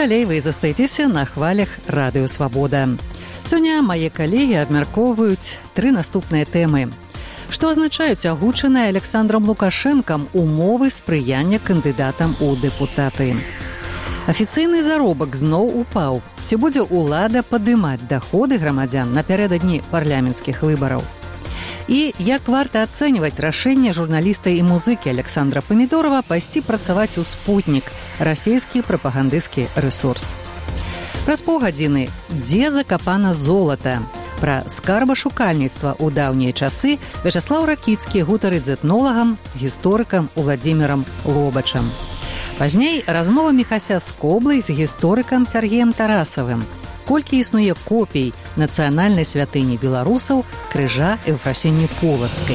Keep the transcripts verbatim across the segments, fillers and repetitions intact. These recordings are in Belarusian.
далей вы застаецеся на хвалях Радыё Свабода. Сёння мае калегі абмяркоўваюць тры наступныя тэмы. Што азначаюць агучаныя Александром Лукашэнкам умовы спрыяння кандыдатам у дэпутаты? Афіцыйны заробак зноў упаў. Ці будзе ўлада падымаць даходы грамадзян напярэдадні парламенцкіх выбараў? І як варта ацэньваць рашэнне журналіста і музыкі Александра Памідорова пайсці працаваць у «Спутнік» – расійскі прапагандысцкі рэсурс. Праз паўгадзіны «Дзе закапана золата?» Пра скарбашукальніцтва ў даўнія часы Вячаслаў Ракіцкі гутарыць з этнолагам, гісторыкам Уладзімірам Лобачам. Пазней размова Міхася Скоблай з гісторыкам Сергеем Тарасавым. Колькі існуе копій нацыянальнай святыні беларусаў крыжа Еўфрасіні Полацкай.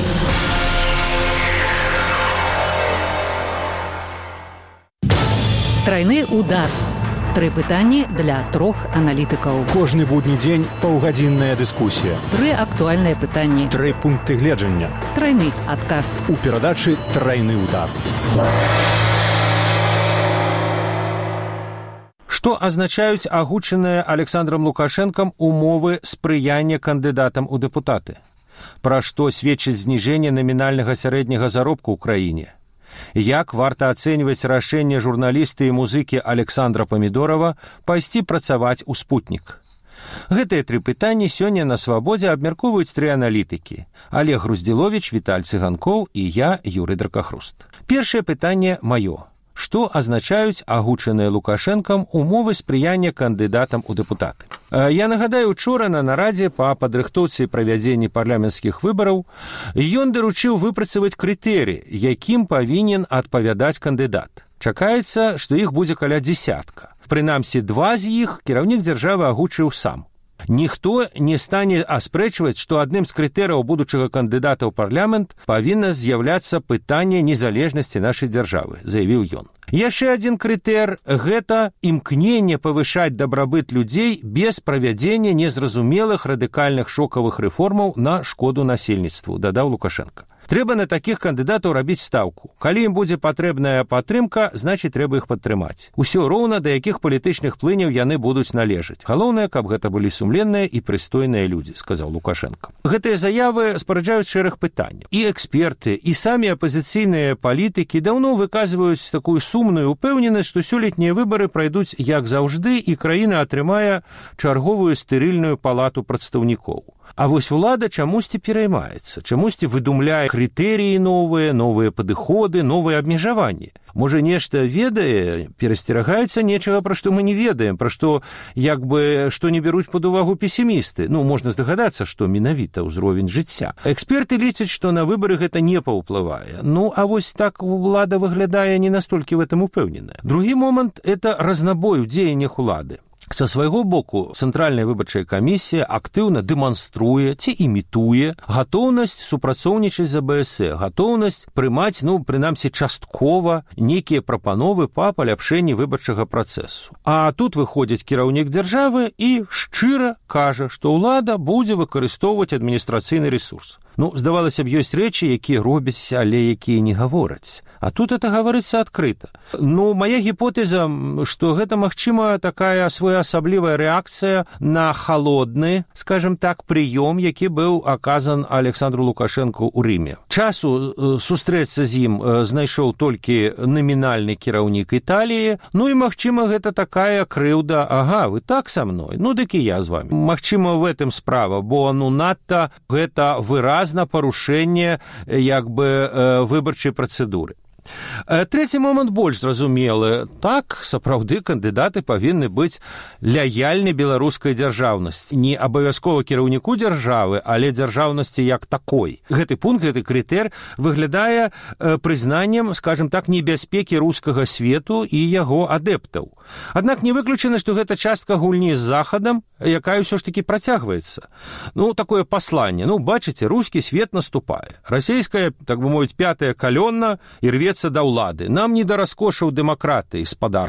Трайны удар. Тры пытанні для трох аналітыкаў. Кожны будні дзень паўгадзінная дыскусія. Тры актуальныя пытанні. Тры пункты гледжання. Трайны адказ. У перадачы «Трайны удар». Што азначаюць агучаныя Александром Лукашэнкам умовы спрыяння кандыдатам у дэпутаты? Пра што сведчыць зніжэнне намінальнага сярэдняга заробку ў краіне? Як варта ацэньваць рашэнне журналіста і музыкі Александра Памідорова пайсці працаваць у «Спутнік»? Гэтыя тры пытанні сёння на Свабодзе абмяркоўваюць тры аналітыкі – Олег Груздзіловіч, Віталь Цыганкоў і я, Юрый Дракахруст. Першае пытанне маё. Што азначаюць агучаныя Лукашэнкам умовы спрыяння кандыдатам у дэпутаты? Я нагадаю, учора на нарадзе па падрыхтоўцы і правядзенні парламенцкіх выбараў ён даручыў выпрацаваць крытэрыі, якім павінен адпавядаць кандыдат. Чакаецца, што іх будзе каля дзесятка. Прынамсі, два з іх кіраўнік дзяржавы агучыў сам. Ніхто не стане аспрэчваць, што адным з крытэрыяў будучага кандыдата ў парламент павінна з'яўляцца пытанне незалежнасці нашай дзяржавы, заявіў ён. Яшчэ адзін крытэр – гэта імкненне павышаць дабрабыт людзей без правядзення незразумелых радыкальных шокавых рэформаў на шкоду насельніцтву, дадаў Лукашенко. Трэба на такіх кандыдатаў рабіць стаўку. Калі ім будзе патрэбная падтрымка, значыць, трэба іх падтрымаць. Усё роўна, да якіх палітычных плыняў яны будуць належаць. Галоўнае, каб гэта былі сумленныя і прыстойныя людзі, сказаў Лукашенко. Гэтыя заявы спараджаюць шэраг пытанняў. І эксперты, і самі апазіцыйныя палітыкі даўно выказваюць такую сумную упэўненасць, што сёлетнія выбары прайдуць як заўжды, і краіна атрымае чарговую стэрыльную палату прадстаўнікоў. А вось улада чамусьці пераймаецца, чамусьці выдумляе крытэрыі новыя, новыя падыходы, новыя абмежаванні. Можа, нешта ведае, перасцерагаецца нечага, пра што мы не ведаем, пра што, як бы, што не бяруць пад увагу песімісты. Ну, можна здагадацца, што менавіта ўзровень жыцця. Эксперты лічаць, што на выбары гэта не паўплывае. Ну, а вось так улада выглядае не настолькі в этом упэўненая. Другі момант – это разнабой у дзеяннях улады. Са свайго боку, Цэнтральная выбарчая камісія актыўна дэманструе ці імітуе гатоўнасць супрацоўнічаць з АБС, гатоўнасць прымаць, ну, прынамсі, часткова нейкія прапановы па паляпшэнні выбарчага працэсу. А тут выходзіць кіраўнік дзяржавы і шчыра кажа, што ўлада будзе выкарыстоўваць адміністрацыйны рэсурс. Ну, здавалася б, ёсць рэчы, якія робяць, але якія не гавораць. А тут это гаворыцца адкрыта. Ну, мая гіпотэза, што гэта, магчыма, такая своеасаблівая рэакцыя на халодны, скажем так, прыём, які быў аказан Александру Лукашэнку ў Рыме. Часу сустрэцца з ім знайшоў толькі намінальны кіраўнік Італіі, ну і, магчыма, гэта такая крыўда, ага, вы так са мной, ну дык і я з вами. Магчыма, в этом справа, бо, ну, надта гэта выраз на парушэнне, як бы, выбарчай працэдуры. Трэці момант больш зразумелы. Так, сапраўды, кандыдаты павінны быць лаяльны беларускай дзяржаўнасці. Не абавязкова кіраўніку дзяржавы, але дзяржаўнасці як такой. Гэты пункт, гэты крытэр выглядае прызнаннем, скажем так, небяспекі рускага свету і яго адэптаў. Аднак не выключана, што гэта частка гульні з Захадам, якая ўсё ж такі працягваецца. Ну, такое пасланне. Ну, бачыце, рускі свет наступае. Расійская, так бы мовіць, пятая калённа і рвецца да ўлады. Нам не да раскошаў дэмакратыі, спадарства.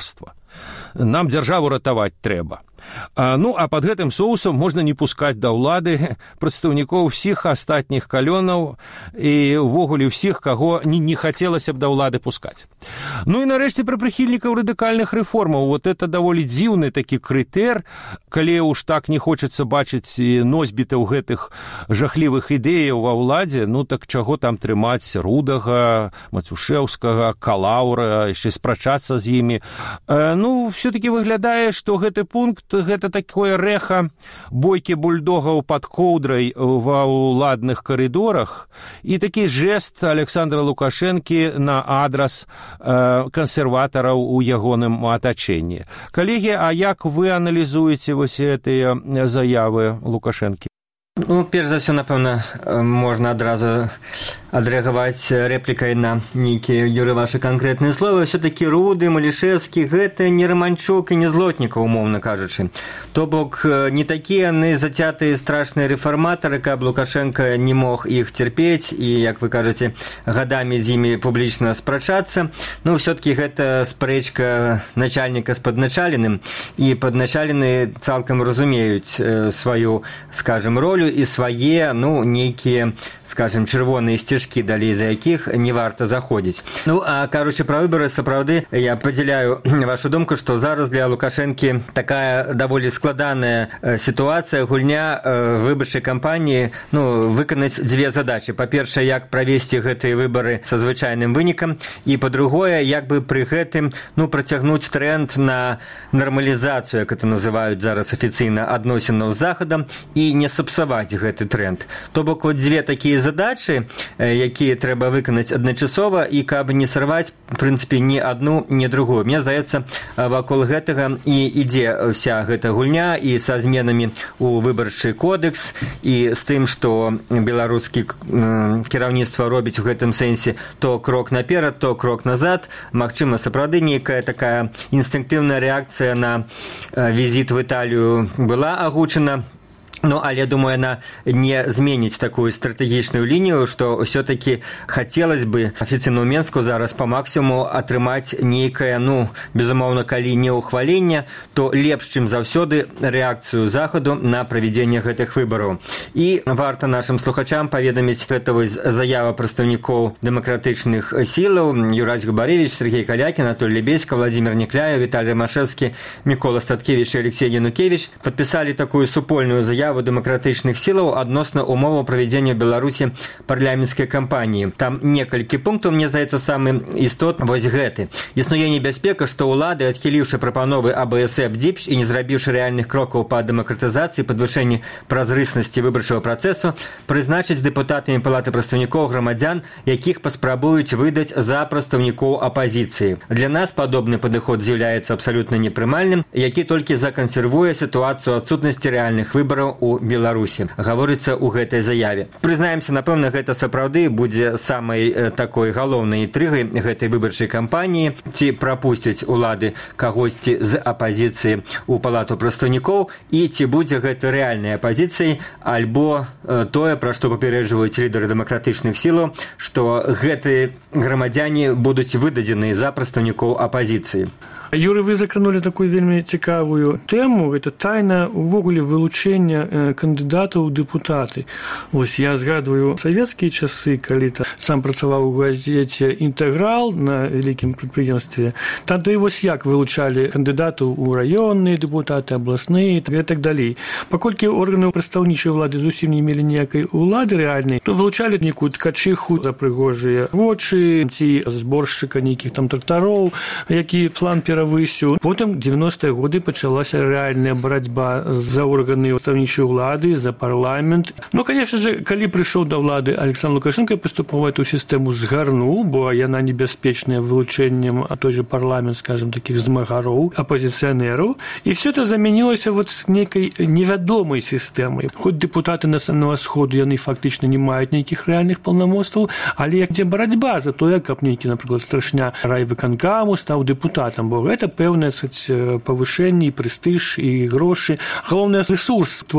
Нам дзяржаву ратаваць трэба. А, ну, а пад гэтым соусам можна не пускаць да ўлады прадстаўнікоў усіх астатніх калёнаў і ўвогуле ўсіх, каго не, не хацелася б да ўлады пускаць. Ну і нарэшце пра прыхільнікаў радыкальных рэформаў. Вот это даволі дзіўны такі крытэр, калі уж так не хочацца бачыць носьбітаў гэтых жахлівых ідэяў ва ўладзе, ну так чаго там трымаць Рудага, Мацюшэўскага, Калаўра, яшчэ спрачацца з імі. А, ну, все-таки выглядае, што гэты пункт гэта такое рэха бойкі бульдогаў пад коўдрай ва ўладных карыдорах і такі жэст Александра Лукашэнкі на адрас э, кансерватараў у ягоным атачэнні. Калегі, а як вы аналізуеце вось гэтыя заявы Лукашэнкі? Ну, перш за ўсё, напэўна, можна адразу адрэагаваць рэплікай на нейкія, Юры, вашы канкрэтныя словы. Все-таки Руды, Малішэўскі – гэта не Раманчук і не Злотнікаў, умоўна кажучы. То бок, не такія яны зацятыя страшныя рэфарматары, каб Лукашенко не мог іх цярпець і, як вы кажаце, гадамі з імі публічна спрачацца. Ну, все-таки гэта спрэчка начальніка з падначаленым, і падначалены цалкам разумеюць сваю, скажем, ролю і свае, ну, нейкія, скажем, чырвоныя сцежкі, далей за якіх не варта заходзіць. Ну, а кажучы пра выбары, сапраўды, я падзяляю вашу думку, што зараз для Лукашэнкі такая даволі складаная сітуацыя, гульня выбарчай кампаніі, ну, выканаць дзве задачы. Па-першае, як правесці гэтыя выбары са звычайным вынікам, і па-другое, як бы пры гэтым, ну, працягнуць тренд на нармалізацыю, як это называюць зараз афіцыйна, адносінаў з Захадам, і не сапсаваць гэты тренд. То бок, вот дзве такія задачы, якія трэба выканаць адначасова, і каб не сарваць, в прынцыпе, ні адну, ні другую. Мне здаецца, вакол гэтага і ідзе вся гэта гульня, і са зменамі ў выбарчы кодекс, і з тым, што беларускі кіраўніцтва робіць у гэтым сэнсе то крок наперад, то крок назад. Магчыма, сапраўды нейкая такая інстынктыўная рэакцыя на візіт в Італію была агучана. Ну, але, думаю, она не зменіць такую стратэгічную лінію, што ўсё-такі хацелось бы афіцыйна ў Менску зараз па максімуму атрымаць нейкае, ну, безумоўна, калі не ўхваленне, то лепш, чым заўсёды, рэакцыю Захаду на правядзенне гэтых выбараў. І варта нашым слухачам паведаміць, гэта вось заява прадстаўнікоў дэмакратычных сілаў: Юрась Губаревич, Сергей Калякін, Анатолий Лебедько, Владимир Некляев, Віталій Ромашевскі, Мікола Статкевич і Алексей Янукевич падпісалі такую супольную заяву дэмакратычных сілаў адносна умоваў правядзення ў Беларусі парламенцкай кампаніі. Там некалькі пунктаў, мне здаецца, самы істотны вось гэты. Існуе небяспека, што ўлады, адхіліўшы прапановы АБСЭП ДЗІПШ і не зрабіўшы рэальных крокаў па дэмакратызацыі, падвышэнні празрыснасці выбарчага працэсу, прызначыць дэпутатамі палаты прадстаўнікоў грамадзян, якіх паспрабуюць выдаць за прадстаўнікоў апазіцыі. Для нас падобны падыход з'яўляецца абсалютна непрымальным, які толькі закансервуе сітуацыю адсутнасці рэальных выбараў у Беларусі, гаворыцца ў гэтай заяве. Прызнаемся, напэўна, гэта сапраўды будзе самай такой галоўнай інтрыгай гэтай выбарчай кампаніі, ці прапусцяць улады кагосьці з апазіцыі ў палату прадстаўнікоў, і ці будзе гэта рэальнай апазіцыяй, альбо тое, пра што папярэджваюць лідары дэмакратычных сілаў, што гэтыя грамадзяне будуць выдадзены за прадстаўнікоў апазіцыі. Юры, вы закранули такую вельмі цікавую тэму, гэта тайна увогуле вылучэння кандыдатаў у дэпутаты. Вось я згадваю савецкія часы, калі сам працаваў у газеце «Інтэграл» на вялікім прадпрыемстве. Тады вось як вылучалі кандыдатаў у раённыя дэпутаты, абласныя і так далей. Паколькі органы прадстаўнічай улады зусім не мелі ніякай улады рэальнай, то вылучалі некую ткачыху за прыгожыя вочы, ці зборшчыка нейкіх там трактароў, які план перавысіў. Потым дзевяностыя годы пачалася рэальная барацьба за органы прадстаўнічай улады, за парламент. Ну, конечно же, калі прыйшоў да ўлады Александр Лукашенко, паступова эту сістэму згарнуў, бо яна небяспечная вылучэннем, а той же парламент, скажем, таких змагароў, апозіцыянераў, і все это замянілася вот с нейкай невядомай сістэмай. Хоць дэпутаты Национального Сходу, яны фактычна не маюць нейкіх рэальных паўнамоцтваў, але як дзе барацьба за тое, каб нейкі, напрыклад, страшня райвыканкаму стаў дэпутатам, бо гэта пэўнае павышэнне і прэстыж і грошы. Галоўны рэсурс твой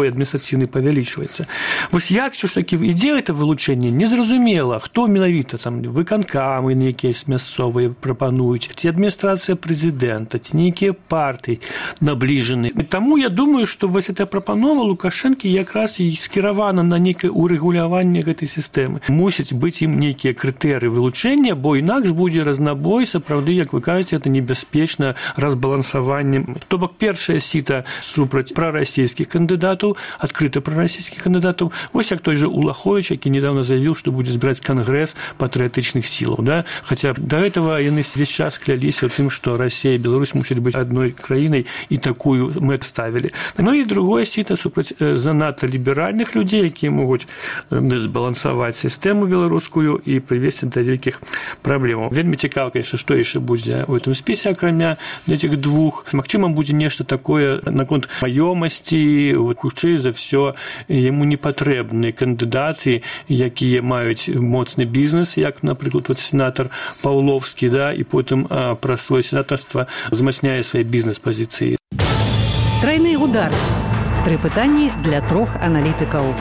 слой адміністрацыйны павялічваецца. Вось як ўсё ж такі ідзе гэта вылучэнне, незразумела, хто менавіта там выканкамы нейкія мясцовыя прапануюць, ці адміністрацыя прэзідэнта, ці нейкія партыі набліжаны. Таму я думаю, што вось эта прапанова Лукашэнкі якраз і скіравана на нейкае урэгуляванне гэтай сістэмы. Мусяць быць ім нейкія крытэрыі вылучэння, бо інакш будзе разнабой, сапраўды, як вы кажаце, это небяспечна разбалансаваннем. То бок першае сіта супраць прарасійскіх кандыдатаў, адкрыта прарасійскіх кандыдатаў. Вось як той же Улахович, які недавно заявіў, што будзе збіраць кангрэс патрыятычных сілаў, да? Хаця да гэтага яны весь час кляліся ў тым, што Расія і Беларусь мусяць быць адной краінай, і такую мэт ставілі. Ну і другое сіта супраць занадта ліберальных людзей, якія могуць збалансаваць сістэму беларускую і прывесці да вялікіх праблемаў. Вельмі цікава, конечно, што яшчэ будзе ў гэтым спісе, акрамя этих двух. Магчыма, будзе нешта такое наконт маёмасці, хутчэй за ўсё яму не патрэбны кандыдаты, якія маюць моцны бізнес, як, напрыклад, вот сенатар Паўловскі, да, і потым а, праз сваё сенатарства змацняе свае бізнес-пазіцыі. Трайны удар. Тры пытанні для трох аналітыкаў.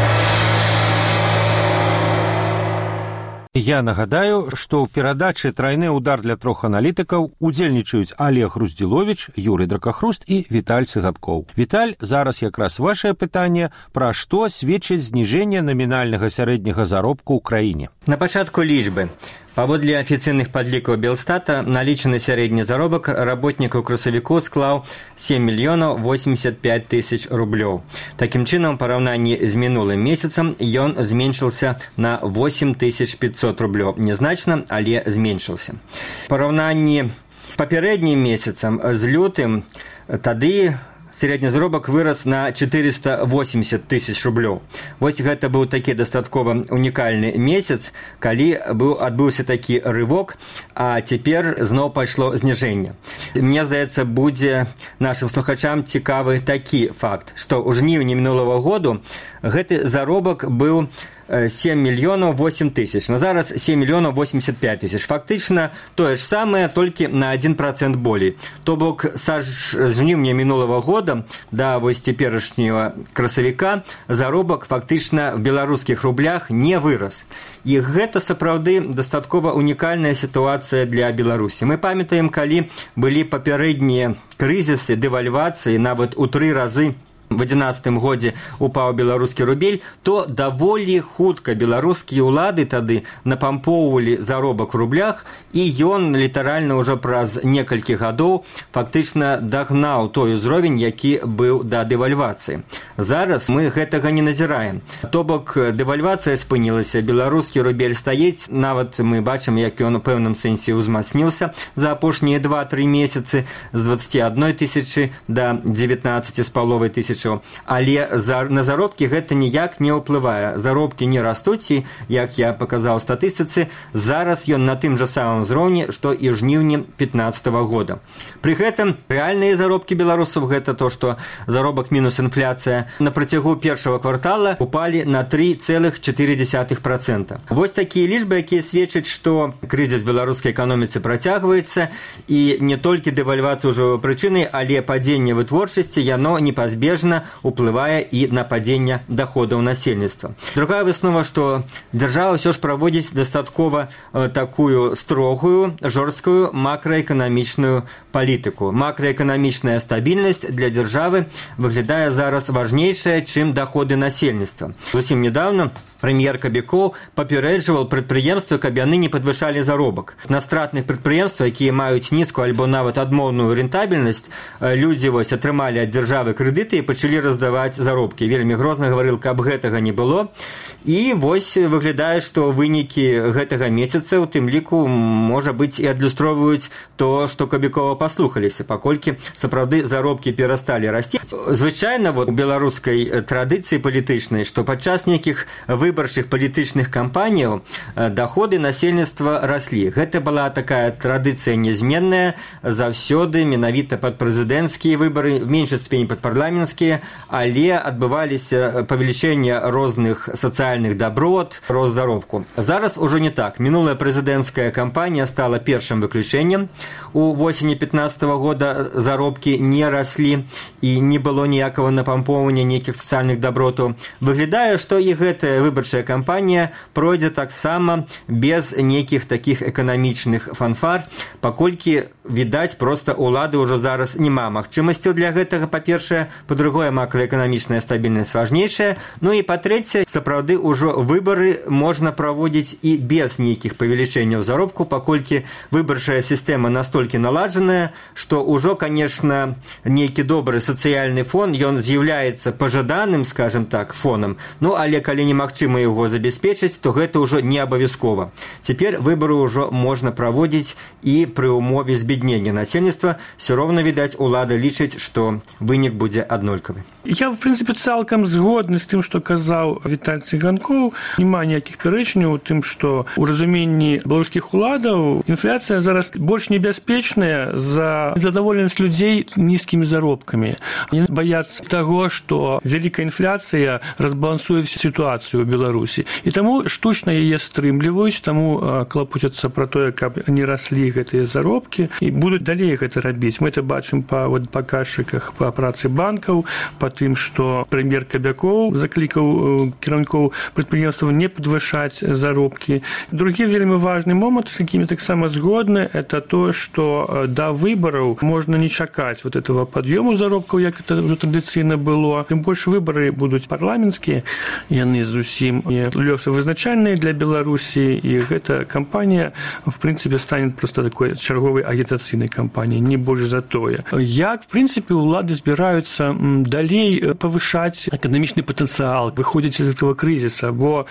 Я нагадаю, што ў перадачы «Трайны удар» для трох аналітыкаў удзельнічаюць Олег Руздзіловіч, Юрый Дракахруст і Віталь Цыгаткоў. Віталь, зараз якраз вашае пытанне, пра што сведчыць зніжэнне намінальнага сярэдняга заробку ў краіне. На пачатку лічбы. Паводле афіцыйных падлікаў Белстата, налічаны сярэдні заробак работнікаў красавіку склаў сем мільёнаў восемьдесят пять тысяч рублёў. Такім чынам, у параўнанні з мінулым месяцам ён зменшыўся на восемь тысяч пятьсот рублёў. Незначна, але зменшыўся. У параўнанні папярэднім месяцам з лютым тады сярэдні заробак вырас на четыреста восемьдесят тысяч рублёў. Вось гэта быў такі дастаткова унікальны месяц, калі быў адбыўся такі рывок, а цяпер зноў пайшло зніжэнне. Мне здаецца, будзе нашым слухачам цікавы такі факт, што ў жніўні мінулага году гэты заробак быў сем мільёнаў восемь тысяч. На зараз сем мільёнаў восемьдесят пять тысяч. Фактычна тое ж самае, толькі на один процент болей. То бок са жніўня мінулага года да вось цяперашняга красавіка заробак фактычна в беларускіх рублях не вырас. І гэта сапраўды дастаткова унікальная сітуацыя для Беларусі. Мы памятаем, калі былі папярэднія крызісы, дэвальвацыі, нават у тры разы в адзінаццатым годзе упаў беларускі рубель, то даволі хутка беларускія ўлады тады напампоўвалі заробак у рублях, і ён літаральна ўжо праз некалькі гадоў фактычна дагнаў той узровень, які быў да дэвальвацыі. Зараз мы гэтага не назіраем. То бок дэвальвацыя спынілася, беларускі рубель стаіць, нават мы бачым, як ён у пэўным сэнсе ўзмацніўся за апошнія два-тры месяцы з двадцаці адной тысячы да дзевятнаццаці з паловай тысяч. Але за, на заробкі гэта ніяк не ўплывае. Заробкі не растуць, і, як я паказаў у статыстыцы, зараз ён на тым жа самым узроўні, што і ў жніўні пятнаццатага года. Пры гэтым рэальныя заробкі беларусаў, гэта то, што заробак мінус інфляцыя, на працягу першага квартала упалі на три цэлых чатыры дзесятых процента. Вось такія лічбы, якія сведчаць, што крызіс беларускай эканоміцы працягваецца, і не толькі дэвальвацыя ўжо прычынай, але падзенне вытворчасці, яно непазбежна уплывае і на падзенне даходаў насельніцтва. Другая выснова, што дзяржава ўсё ж праводзіць дастаткова э, такую строгую, жорсткую макраэканамічную палітыку. Макраэканамічная стабільнасць для дзяржавы выглядае зараз важнейшая, чым даходы насельніцтва. Зусім недавно прэм'ер Кабікоў папярэджваў прадпрыемствы, каб яны не падвышалі заробак. На стратных прадпрыемствах, якія маюць нізкую альбо нават адмоўную рэнтабельнасць, людзі вось атрымалі ад дзяржавы крэдыты і пачалі раздаваць заробкі. Вельмі грозна гаварыў, каб гэтага не было. І вось выглядае, што вынікі гэтага месяца, у тым ліку, можа быць, і адлюстроўваюць то, што Кабікова паслухаліся, паколькі сапраўды заробкі перасталі расці. Звычайна, вот, у беларускай традыцыі палітычнай, што падчас нейкіх выбарчых палітычных кампаніяў даходы насельніцтва раслі. Гэта была такая традыцыя нязменная заўсёды, менавіта пад прэзідэнцкія выбары, в меншай ступені пад парламенцкія пенсии, але адбываліся павелічэнне розных сацыяльных даброт, рост заробку. Зараз ужо не так. Мінулая прэзідэнцкая кампанія стала першым выключэннем. У восені пятнадцатого года заробкі не раслі і не было ніякага напампоўвання нейкіх сацыяльных дабротаў. Выглядае, што і гэтая выбарчая кампанія пройдзе таксама без нейкіх такіх эканамічных фанфар, паколькі, відаць, проста улады ўжо зараз няма магчымасцяў для гэтага, па-першае, па-другое, макраэканамічная стабільнасць важнейшая, ну і па-трэцяе, сапраўды ўжо выбары можна праводзіць і без нейкіх павелічэнняў заробку, паколькі выбарчая сістэма настолькі наладжаная, што ўжо, конечно, нейкі добры сацыяльны фон, ён з'яўляецца пажаданым, скажем так, фонам, ну, але калі немагчыма яго забяспечыць, то гэта ўжо не абавязкова. Цяпер выбары ўжо можна праводзіць і пры умове збеднення насельніцтва. Все роўна, відаць, улада лічыць, што вынік будзе аднолькавы. Я, в прынцыпе, цалкам згодны з тым, што казаў Віталь Цыганкоў. Няма ніякіх пярэчняў у тым, што ў разуменні беларускіх уладаў інфляцыя зараз больш небяспечная за задаволенасць людзей нізкімі заробкамі. Яны баяцца таго, што вялікая інфляцыя разбалансуе всю сітуацыю ў Беларусі. І таму штучна яе стрымліваюць, таму клапуцяцца пра тое, каб не раслі гэтыя заробкі, і будуць далей гэта рабіць. Мы это бачым па вот, паказчыках па працы банкаў, па тым, што прэм'ер Кабякоў заклікаў кіраўнікоў прадпрыемстваў не падвышаць заробкі. Другі вельмі важны момант, з якімі таксама згодны, это тое, што да выбараў можна не чакаць вот этого пад'ёму заробкаў, як это ўжо традыцыйна было. Тым больш выбары будуць парламенцкія, яны зусім лёсавызначальныя для Беларусі, і гэта кампанія, в прынцыпе, стане проста такой чарговай агітацыйнай кампаніяй, не больш за тое. Як, в прынцыпе, улады збіраюцца далей павышаць эканамічны патэнцыял, выходзіць з этого крызіса, бо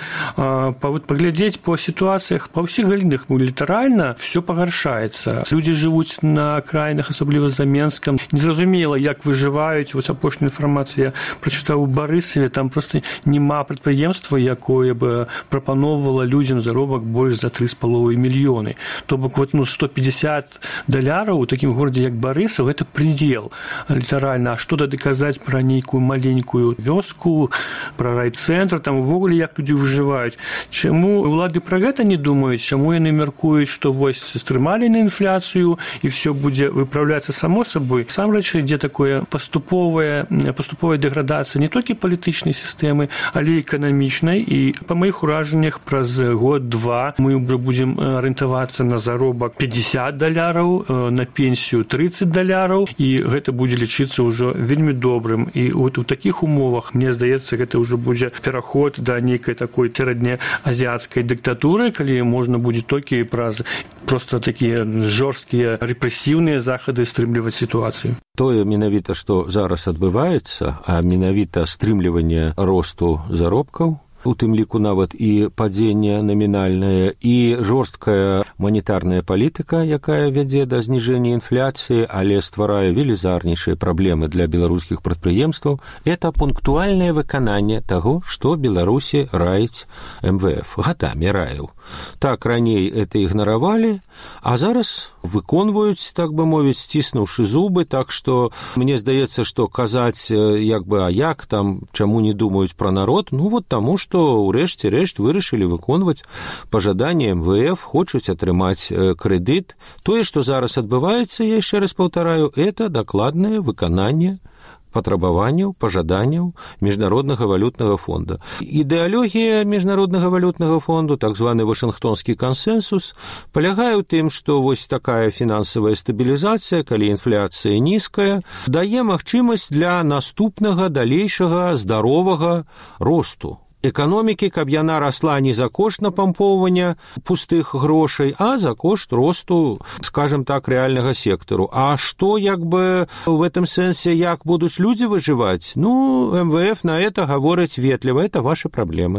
паглядзець по сітуацыях па ўсіх галінах літаральна все пагаршаецца. Людзі жывуць на акраінах, асабліва за Менскам. Незразумела, як выжываюць. Вось апошняя інфармацыя я прачытаў у Барысаве, там проста няма прадпрыемства, якое бы прапаноўвала людзям заробак больш за тры з паловай мільёны. То бок вот, ну, сто пятьдесят даляраў у такім горадзе, як Барысаў, гэта прыдзел літаральна. А што тады казаць пра нейкую маленькую вёску, пра райцэнтр, там увогуле як людзі выжываюць. Чаму улады пра гэта не думаюць? Чаму яны мяркуюць, што вось стрымалі на інфляцыю і все будзе выпраўляцца само сабой? Сам рэч ідзе такое паступовая, паступовая дэградацыя не толькі палітычнай сістэмы, але і эканамічнай. І па маіх уражаннях праз год-два мы будзем арыентавацца на заробак пятьдесят даляраў, на пенсію тридцать даляраў, і гэта будзе лічыцца ўжо вельмі добрым. І от у такіх умовах, мне здаецца, гэта ўжо будзе пераход да нейкай такой сярэднеазіяцкай дыктатуры, калі можна будзе толькі праз проста такія жорсткія рэпрэсіўныя захады стрымліваць сітуацыю. Тое менавіта, што зараз адбываецца, а менавіта стрымліванне росту заробкаў, у тым ліку нават і падзенне намінальнае, і жорсткая манетарная палітыка, якая вядзе да зніжэння інфляцыі, але стварае велізарнейшыя праблемы для беларускіх прадпрыемстваў, это пунктуальнае выкананне таго, што Беларусі раіць эм вэ эф, гадамі раіў. Так, раней это ігнаравалі, а зараз выконваюць, так бы мовіць, сціснуўшы зубы, так што мне здаецца, што казаць, як бы, а як там, чаму не думаюць пра народ, ну вот таму, што ўрэшце рэшт вырашылі выконваць пажаданне эм вэ эф, хочуць атрымаць крэдыт. Тое, што зараз адбываецца, я яшчэ раз паўтараю, это дакладнае выкананне патрабаванняў, пажаданняў Міжнароднага валютнага фонда. Ідэалогія Міжнароднага валютнага фонду, так званы Вашынгтонскі кансенсус, палягае ў тым, што вось такая фінансавая стабілізацыя, калі інфляцыя нізкая, дае магчымасць для наступнага далейшага здаровага росту эканомікі, каб яна расла не за кошт напампоўвання пустых грошай, а за кошт росту, скажем так, рэальнага сектару. А што, як бы, в этом сэнсе, як будуць людзі выжываць? Ну, эм вэ эф на это гаворыць ветліва, это ваши праблемы.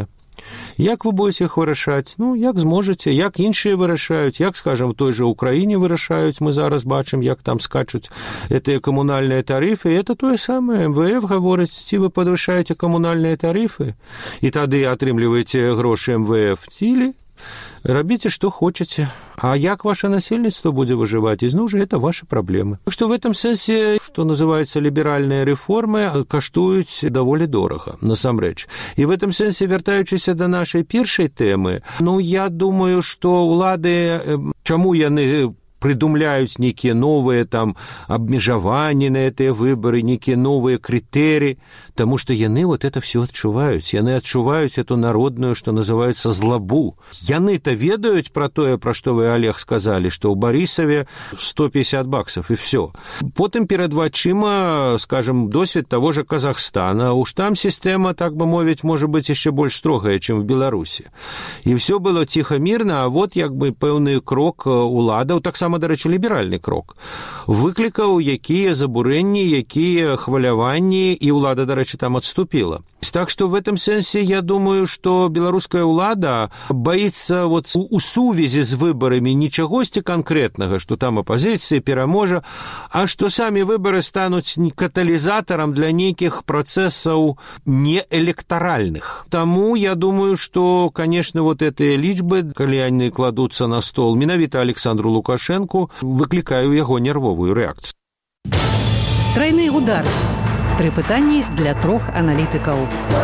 Як вы будете іх вырашаць? Ну, як зможаце, як іншыя вырашаюць, як, скажем, в той же Украіне вырашаюць, мы зараз бачым, як там скачуць гэтыя камунальныя тарыфы, это тое самае. эм вэ эф гаворыць, ці вы падвышаеце камунальныя тарыфы, і тады атрымліваеце грошы эм вэ эф, ці рабіце, што хочаце. А як ваше насельніцтва будзе выжываць ізноў жа, это ваши праблемы. Так што в этом сэнсе, што называецца ліберальныя рэформы, каштуюць даволі дорага, насамрэч. І в этом сэнсе, вяртаючыся да нашай першай тэмы, ну, я думаю, што ўлады, чаму яны придумляюць нейкія новыя там абмежаванні на гэтыя выбары, нейкія новыя крытэрыі, таму што яны вот это все адчуваюць. Яны адчуваюць эту народную, што называецца, злабу. Яны-то ведаюць пра тое, пра што вы, Олег, сказалі, што ў Барысаве сто пятьдесят баксов і все. Потым перад вачыма, скажем, досвед таго же Казахстана. Уж там сістэма, так бы мовіць, можа быць яшчэ больш строгая, чым в Беларусі. І все было ціха мірна, а вот як бы пэўны крок уладаў, таксама, дарэчы, ліберальны крок, выклікаў якія забурэнні, якія хваляванні, і ўлада, дарэчы, там адступіла. Так што в этом сэнсе я думаю, што беларуская ўлада баіцца вот у сувязі з выбарамі не чагосьці канкрэтнага, што там апазіцыя пераможа, а што самі выбары стануць каталізатарам для нейкіх працэсаў неэлектаральных. Таму я думаю, што, конечно, вот гэтыя лічбы, калі яны кладуцца на стол менавіта Александру Лукашэнку, выклікаю яго нервовую рэакцыю. Трайны удар. Тры пытанні для трох аналітыкаў.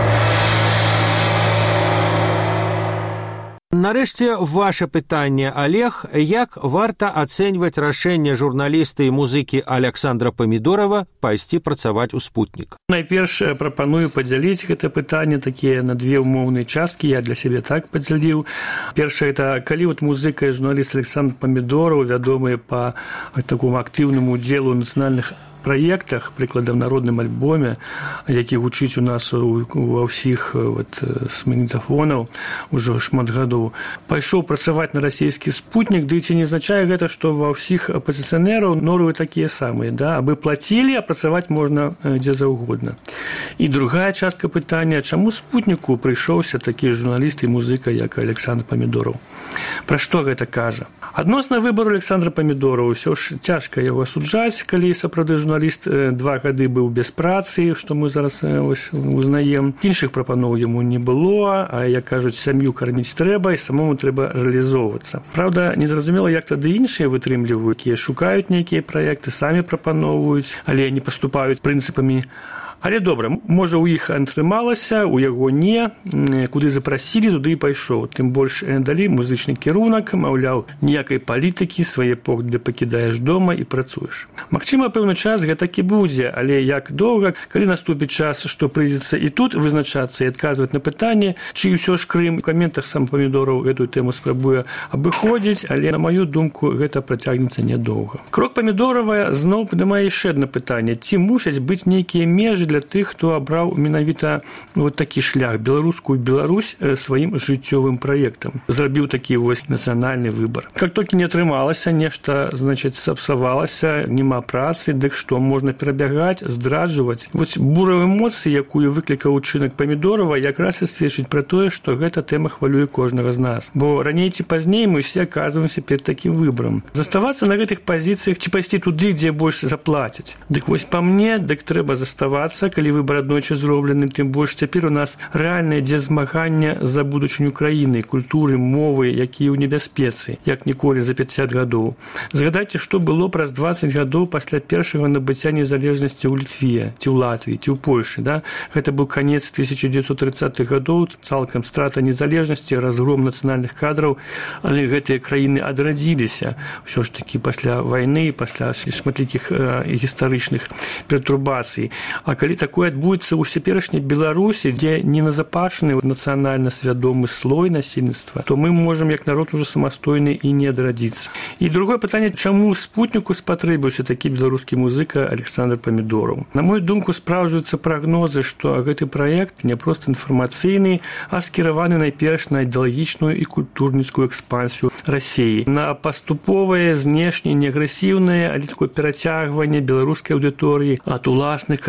Нарэшце, ваше пытанне, Олег, як варта ацэньваць рашэнне журналіста і музыкі Александра Памідорова пайсці працаваць у «Спутнік»? Найперш прапаную падзяліць гэта пытанне такія на две ўмоўныя часткі, я для сябе так падзяліў. Першае, это калі вот музыка і журналіст Александр Памідоров, вядомыя па такому актыўнаму удзелу ў нацыянальных праектах, прыкладам, народным альбоме, які гучыць у нас ва ўсіх вот, з магнітафонаў ужо шмат гадоў, пайшоў працаваць на расійскі «Спутнік», ды ці не азначае гэта, што ва ўсіх апазіцыянераў норовы такія самыя, да? Абы плацілі, а працаваць можна дзе заўгодна. І другая частка пытання, чаму «Спутніку» прыйшоўся такі журналіст і музыка, як Александр Памідоров? Пра што гэта кажа? Адносна выбару Александра Памідорова ўсё ж цяжка яго асуджаць, калі сапраўды журналіст два гады быў без працы, што мы зараз ось, узнаем. Іншых прапаноў яму не было, а, як кажуць, сям'ю карміць трэба, і самому трэба рэалізоўвацца. Праўда, незразумела, як тады іншыя вытрымліваюць, якія шукаюць нейкія праекты, самі прапаноўваюць, але не паступаюць прынцыпамі. Але добра, можа, у іх атрымалася, у яго не, куды запрасілі, туды і пайшоў. Тым больш далі музычны кірунак, маўляў, ніякай палітыкі, свае погляды пакідаеш дома і працуеш. Магчыма, пэўны час гэтак і будзе, але як доўга, калі наступіць час, што прыйдзецца і тут вызначацца і адказваць на пытанне, чи ўсё ж Крым, у каментах сам Памідоров гэтую тэму спрабуе абыходзіць, але, на маю думку, гэта працягнецца нядоўга. Крок Памідорова зноў падымае яшчэ адно пытанне. Ці мусяць быць нейкія межы для тых, хто абраў менавіта ну, вот такі шлях, беларускую Беларусь сваім жыццёвым праектам. Зрабіў такі вось нацыянальны выбар. Как толькі не атрымалася, нешта, значыць, сапсавалася, няма працы, дык што, можна перабягаць, здраджваць. Вось буравыя эмоцыі, якую выклікаў учынак Памідорова, якраз і сведчыць пра тое, што гэта тэма хвалюе кожнага з нас. Бо раней ці пазней мы ўсе аказваемся перад такім выбарам. Заставацца на гэтых пазіцыях ці пайсці туды, дзе больш заплацяць. Дык вось па мне, дык трэба заставацца, калі выбар аднойчы зроблены, тым больш цяпер у нас рэальнае дзе змаганне за будучыню краіны, культуры, мовы, якія ў небяспецы, як ніколі за пятьдесят гадоў. Згадайце, што было праз двадцать гадоў пасля першага набыцця незалежнасці ў Літве, ці ў Латвіі, ці ў Польшы, да? Гэта быў канец тысяча дзевяцьсот тридцатых гадоў, цалкам страта незалежнасці, разгром нацыянальных кадраў, але гэтыя краіны адрадзіліся ўсё ж такі пасля вайны, пасля шматлікіх э, гістарычных пертурбацый. А калі такое адбудзецца ў цяперашняй Беларусі, дзе не назапашаны нацыянальна свядомы слой насельніцтва, то мы можам як народ ужо самастойны і не адрадзіцца. І другое пытанне, чаму «Спутніку» спатрэбіўся такі беларускі музыка Александр Памідоров? На мою думку, спраўджваюцца прагнозы, што гэты праект не проста інфармацыйны, а скіраваны найперш на ідэалагічную і культурніцкую экспансію Расіі, на паступовае, знешне, неагрэсіўнае, але такое перацягванне беларускай аўдыторыі ад уласных краніц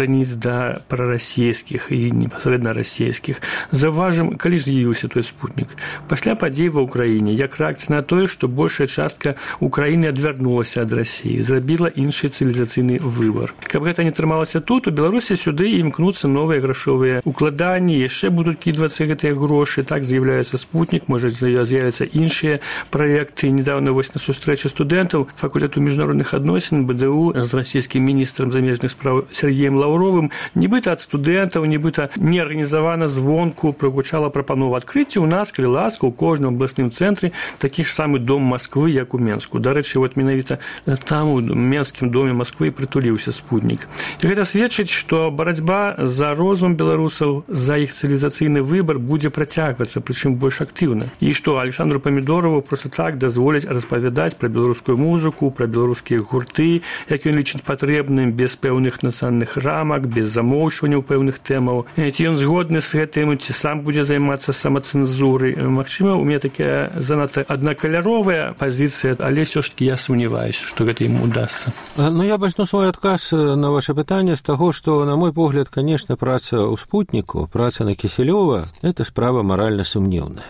да прарасійскіх і непасрэдна расійскіх. Заўважым, калі з'явіўся той спутнік. Пасля падзей ва ўкраіне, як рэакцыя на тое, што большая частка Украіны адвярнулася ад Расіі, зрабіла іншы цывілізацыйны выбар. Каб гэта не трымалася тут, у Беларусі сюды імкнуцца новыя грашовыя укладанні, яшчэ будуць кідвацца гэтыя грошы, так з'яўляецца спутнік, можа з'явяцца іншыя праекты. Недавно вось на сустрэчы студэнтаў факультэту міжнародных адносін БДУ з расійскім міністрам замежных спраў Сергеем Лаўровым нібыта ад студэнтаў, нібыта неарганізавана звонку прагучала прапанова адкрыцця у нас, калі ласка, у кожным абласным цэнтры такі ж самы дом Масквы, як у Менску. Дарэчы, вот менавіта там у Менскім доме Масквы прытуліўся спутнік. І гэта сведчыць, што барацьба за розум беларусаў, за іх цывілізацыйны выбар будзе працягвацца, прычым больш актыўна. І што Александру Памідорову проста так дазволяць распавядаць пра беларускую музыку, пра беларускія гурты, як ён лічыць патрэбным, без пэўных нацыянальных рамак, без замоўчванняў пэўных тэмаў. Ці ён згодны з гэтым, ці сам будзе займацца самацэнзурай. Магчыма, у мяне такая занадта аднакаляровая пазіцыя, але ўсё ж таки я сумняваюся, што гэта ім удасца. Ну, я пачну свой адказ на ваше пытанне з таго, што, на мой погляд, конечно, праца ў спутніку, праца на Кісялёва – это справа маральна сумнеўная.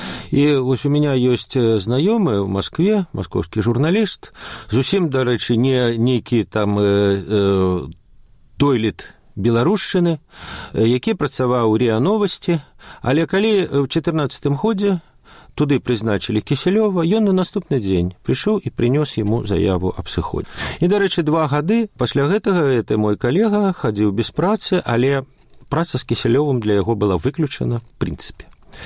І вось у меня ёсць знаёмы ў Маскве, маскоўскі журналіст, зусім, дарэчы, не нейкі там э, э, дойлід беларушчыны, які працаваў у РИА Новости, але калі ў чатырнаццатым годзе туды прызначылі Кісялёва, ён на наступны дзень прыйшоў і прынёс яму заяву аб сыходзе. І, дарэчы, два гады пасля гэтага гэты мой калега хадзіў без працы, але праца з Кісялёвым для яго была выключана в прынцыпе.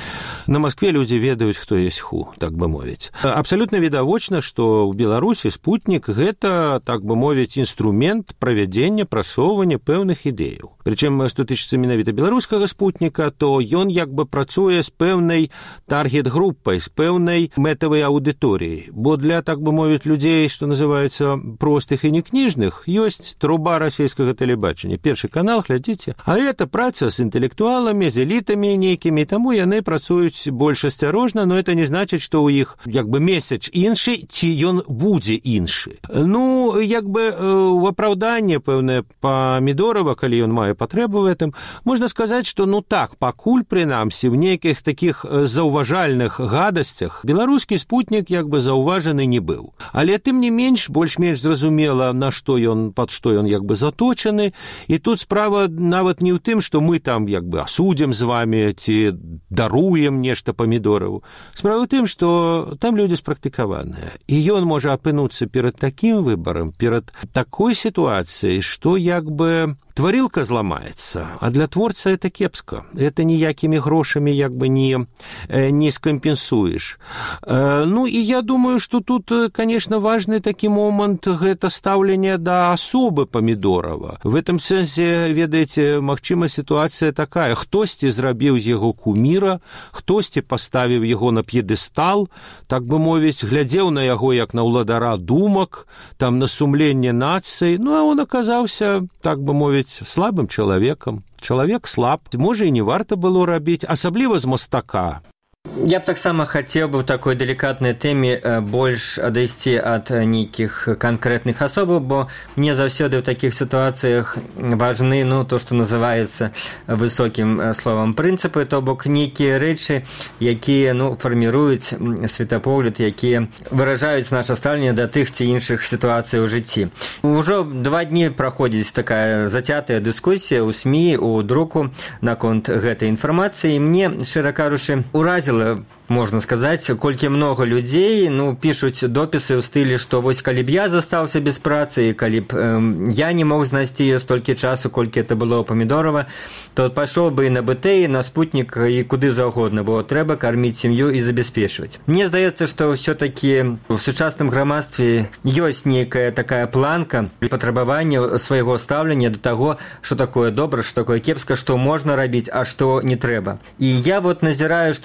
На Москве людзі ведаюць, хто есть ху, так бы мовіць. Абсалютна відавочна, што ў Беларусі спутнік гэта, так бы мовіць, інструмент правядзення, прасоўвання пэўных ідэяў. Прычым, што тычыцца менавіта беларускага спутніка, то ён як бы працуе з пэўнай таргет-группай, з пэўнай мэтавай аўдыторыяй. Бо для, так бы мовіць, людзей, што называецца простых і некніжных, ёсць труба расійскага тэлебачання. Першы канал, глядзіце. А гэта праца з інтэлектуаламі, з элітамі нейкімі, таму яны працуюць больш асцярожна, но это не значыць, што ў іх як бы месяц іншы, ці ён будзе іншы. Ну, як бы ў апраўданне пэўнае Памідорова, калі ён мае патрэбу в этом, можна сказаць, што ну так, пакуль прынамсі ў нейкіх такіх заўважальных гадасцях беларускі спутнік як бы заўважаны не быў. Але тым не менш, больш-менш зразумела, на што ён, пад што ён як бы заточаны, і тут справа нават не ў тым, што мы там як бы асудзім з вами, ці даруем нешта Памідорову. Справа ў тым, што там людзі спрактыкаваныя. І ён можа апынуцца перад такім выбарам, перад такой сітуацыяй, што як бы тварилка зламаецца, а для творца это кепска. Это ніякімі грошамі як бы не, не скампенсуеш. Ну, і я думаю, што тут, конечно, важны такі момант гэта стаўленне да асобы Памідорова. В этом сэнсе, ведаеце, магчыма, сітуацыя такая. Хтосьці зрабіў з яго куміра, хтосьці паставіў яго на п'едэстал, так бы мовіць, глядзеў на яго як на ўладара думак, там на сумленне нацыі, ну, а он аказаўся, так бы мовіць, слабым чалавекам. Чалавек слаб, можа, і не варта было рабіць, асабліва з мастака. Я б таксама хацеў бы ў такой далікатнай тэме больш адайсці ад нейкіх канкрэтных асобаў, бо мне заўсёды ў такіх сітуацыях важны, ну, то, што называецца высокім словам прынцыпы, то бок нейкія рэчы, якія, ну, фарміруюць светапогляд, якія выражаюць наша стаўленне да тых ці іншых сітуацый у жыцці. Ужо два дні праходзіць такая зацятая дыскусія ў СМІ, у друку наконт гэтай інфармацыі. Мне, шчыра кажучы, уразіла, можна сказаць, колькі многа людзей, ну, пішуць допісы ў стылі, што вось калі б я застаўся без працы, і калі б э, я не мог знайсці столькі часу, колькі это было ў Памідорова, то пайшоў бы і на БТ, і на спутнік, і куды заўгодна, бо трэба карміць сям'ю і забяспечваць. Мне здаецца, што ўсё-такі ў сучасным грамадстве ёсць нейкая такая планка патрабавання свайго стаўлення да таго, што такое добра, што такое кепска, што можна рабіць, а што не трэба. І я вот назіраю, што сапраўды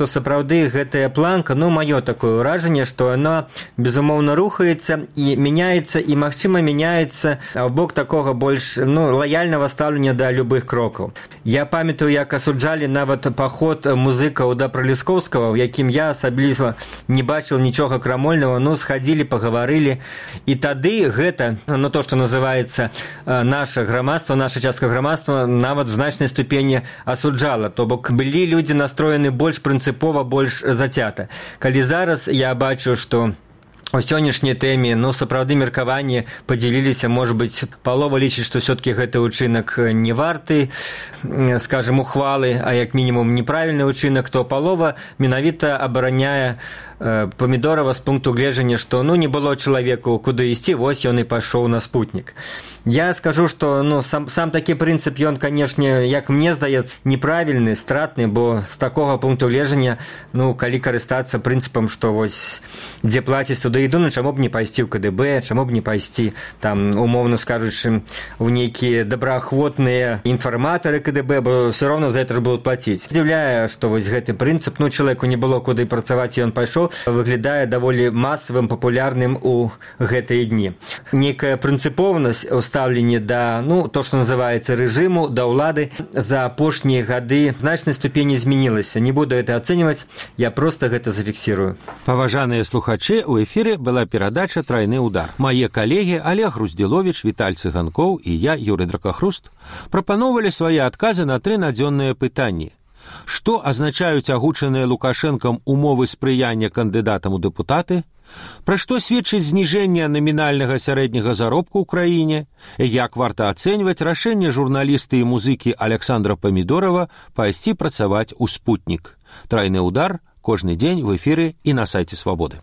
сапраўды гэтая планка, ну, маё такое ўражанне, што яна, безумоўна, рухаецца і мяняецца, і, магчыма, мяняецца ў бок такога больш, ну, лаяльнага стаўлення да любых крокаў. Я памятаю, як асуджалі нават паход музыкаў да Праліскоўскага, у якім я асабліва не бачыў нічога крамольнага, ну, схадзілі, пагаварылі. І тады гэта, ну, то, што называецца наша грамадства, наша частка грамадства, нават в значнай ступені асуджала. То бок былі людзі настроены больш прынцыпова, больш зацята. Калі зараз я бачу, што у сённяшняй тэме, ну, сапраўды меркаванні падзяліліся, можа быць, палова лічыць, што ўсё-ткі гэты ўчынак не варты, скажем, ухвалы, а як мінімум неправільны ўчынак, то палова менавіта абараняе Памідорава з пункту гледжання, што, ну, не было чалавеку куды ісці, вось ён і пайшоў на спутнік. Я скажу, што, ну, сам, сам такі прынцып, ён, канешне, як мне здаецца, неправільны, стратны, бо з такога пункту гледжання, ну, калі карыстацца прынцыпам, што вось дзе плаціць, туды іду, ну, чаму б не пайсці ў ка дэ бэ, чаму б не пайсці, там, умоўна скажучы, ў нейкія добраахвотныя інфарматары ка дэ бэ, бо все роўно за это ж будуць плаціць. Здзіўляе, што вось гэты прынцып, ну, чалавеку не было куды працаваць, і ён пайшоў, выглядае даволі масавым, папулярным у гэтыя дні. Некая прынцыповнасць у стаўленні да, ну, то, што называецца рэжыму, да ўлады, за апошнія гады в значнай ступені змянілася. Не буду это ацэньваць, я проста гэта зафіксірую. Паважаныя слухачы, у эфіры была перадача «Трайны удар». Мае калегі Олег Груздзіловіч, Віталь Цыганкоў і я, Юрый Дракахруст, прапаноўвалі свае адказы на тры надзённыя пытанні. Што азначаюць агучаныя Лукашэнкам умовы спрыяння кандыдатам у дэпутаты? Пра што сведчыць зніжэнне намінальнага сярэдняга заробку ў краіне? Як варта ацэньваць рашэнне журналісты і музыкі Александра Памідорава пайсці працаваць у спутнік? «Трайны удар» кожны дзень в эфіры і на сайце Свабоды.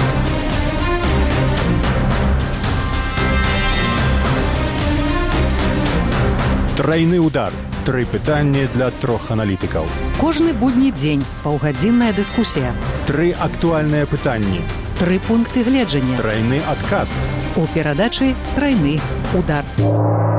Трайны удар. Тры пытанні для трох аналітыкаў. Кожны будні дзень паўгадзінная дыскусія. Тры актуальныя пытанні. Тры пункты гледжання. Трайны адказ. У перадачы «Трайны удар».